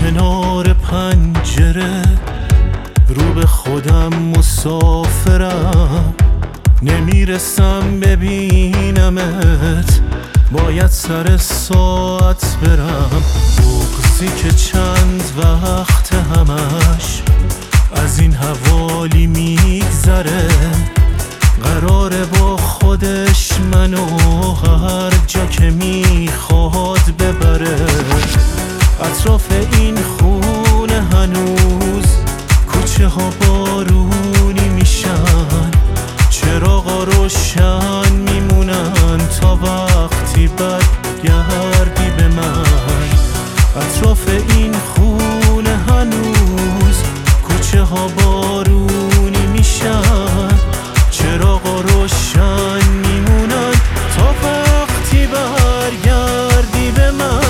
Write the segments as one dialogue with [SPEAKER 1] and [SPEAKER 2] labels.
[SPEAKER 1] کنار پنجره رو به خودم مسافرم، نمیرسم ببینمت، باید سر ساعت برم. بغضی که چند وقت همش از این حوالی میگذره، قراره با خودش منو هر جا که میخواد ببره. اطراف این خونه هنوز کوچه ها بارونی میشن، چراغا روشن میمونن تا وقتی برگردی به من. اطراف این خونه هنوز کوچه ها بارونی میشن، چراغا روشن میمونن تا وقتی برگردی به من.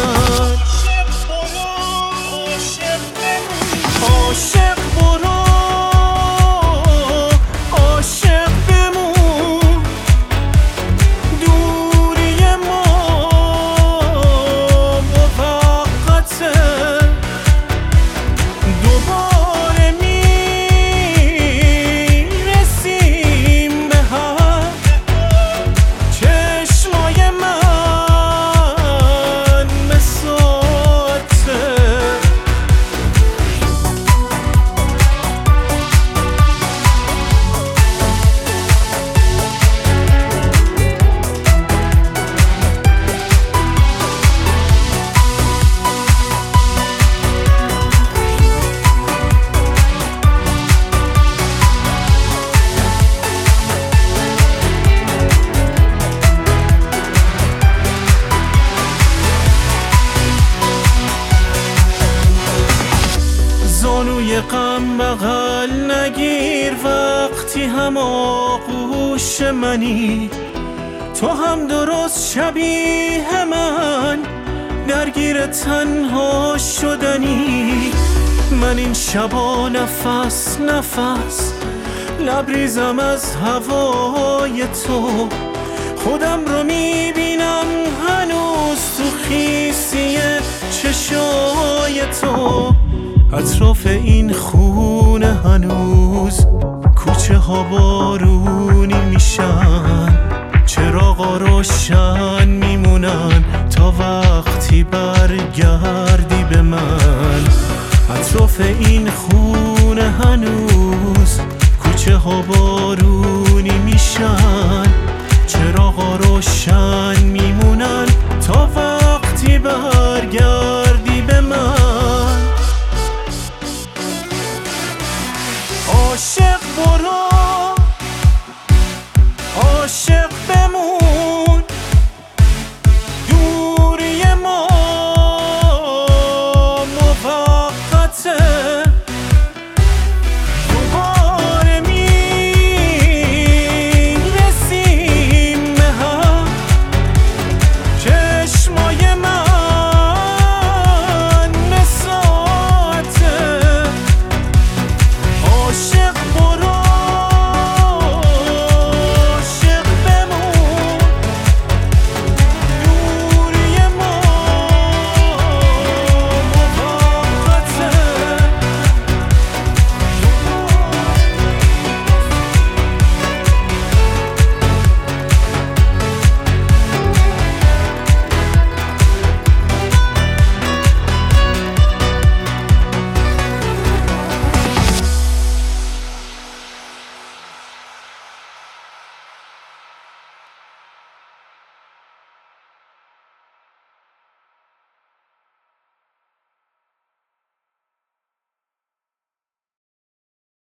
[SPEAKER 1] عاشق برو، عاشق بمون، دوری ما موقته، دوباره میرسیم به هم. چشمای من مساته، زانوی غم بغل نگیر وقتی هم آغوش منی. تو هم درست شبیه من درگیر تنها شدنی. من این شبا نفس نفس لبریزم از هوای تو، خودم رو میبینم هنوز تو خیسی چشای تو. اطراف این خونه هنوز کوچه ها بارونی میشن، چراغا روشن میمونن تا وقتی برگردی به من. اطراف این خونه هنوز کوچه ها بارونی میشن، چراغا روشن میمونن